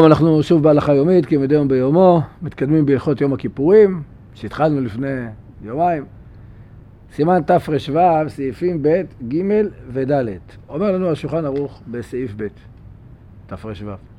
אנחנו שוב בהלכה יומית, כי מדי יום ביומו, מתקדמים בהלכות יום הכיפורים, שהתחלנו לפני יומיים. סימן תר"ו, סעיפים ב', ג' וד'. אומר לנו השולחן ערוך בסעיף ב', תר"ו.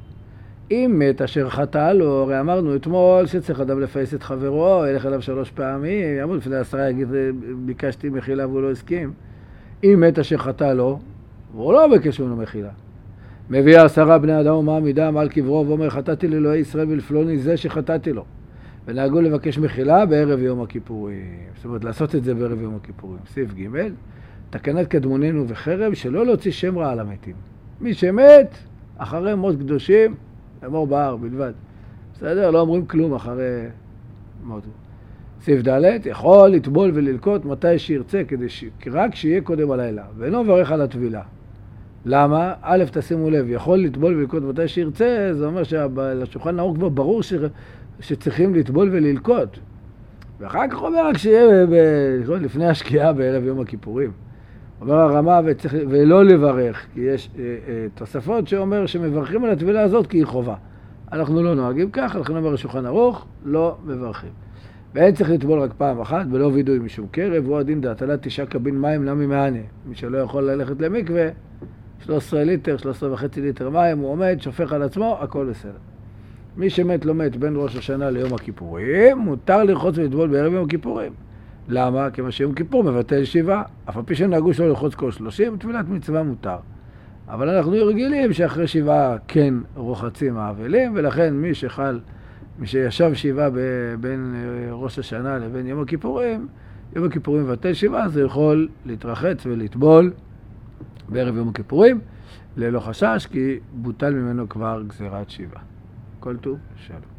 אם מת אשר חטא לו, הרי אמרנו אתמול שצריך אדם לפייס את חברו, ילך אליו 3 פעמים, יעמוד לפני 10 יגיד, ביקשתי מחילה והוא לא הסכים. אם מת אשר חטא לו, והוא לא ביקש ממנו מחילה. מביא 10 בני אדם ומעמידם על קברו ואומר, חטאתי לאלוהי ישראל ולפלוני זה שחטאתי לו. ונהגו לבקש מחילה בערב יום הכיפורים. זאת אומרת, לעשות את זה בערב יום הכיפורים. סעיף ג', תקנת קדמוננו וחרב, שלא להוציא שם רע על המתים. מי שמת, אחרי מות קדושים, אמור בהר בלבד. בסדר? לא אומרים כלום אחרי מותו. סעיף ד', יכול לטבול וללקוט מתי שירצה, רק שיהיה קודם הלילה. ואינו מברך על הטבילה. למה? א', תשימו לב, יכול לטבול וללקוט מתי שירצה, זה אומר שלשולחן ערוך כבר ברור שצריכים לטבול וללקוט. ואחר כך אומר רק שיהיה לפני השקיעה בערב יום הכיפורים. אומר הרמה ולא לברך, כי יש תוספות שאומר שמברכים על הטבילה הזאת כי היא חובה. אנחנו לא נוהגים כך, לכן אומר השולחן ערוך, לא מברכים. ואין צריך לטבול רק פעם אחת, ולא וידוי משום קרב, הוא הדין דעתלת 9 קבין מים נמי מענה. מי שלא יכול ללכת למקווה, 13 ליטר, 13.5 ליטר מים, הוא עומד, שופך על עצמו, הכל בסדר. מי שמת לא מת בין ראש השנה ליום הכיפורים, מותר לרחוץ ולטבול בערב יום הכיפורים. למה? כיוון שיום כיפור מבטל 7, אף על פי שנהגו שלא לרחוץ כל 30, טבילת מצווה מותר. אבל אנחנו רגילים שאחרי 7 כן רוחצים האבלים, ולכן מי שישב 7 בין ראש השנה לבין יום הכיפורים, יום הכיפורים מבטל 7, אז הוא יכול להתרחץ ולטבול בערב יום הכיפורים, ללא חשש, כי בוטל ממנו כבר גזירת 7. כל טוב, שלום.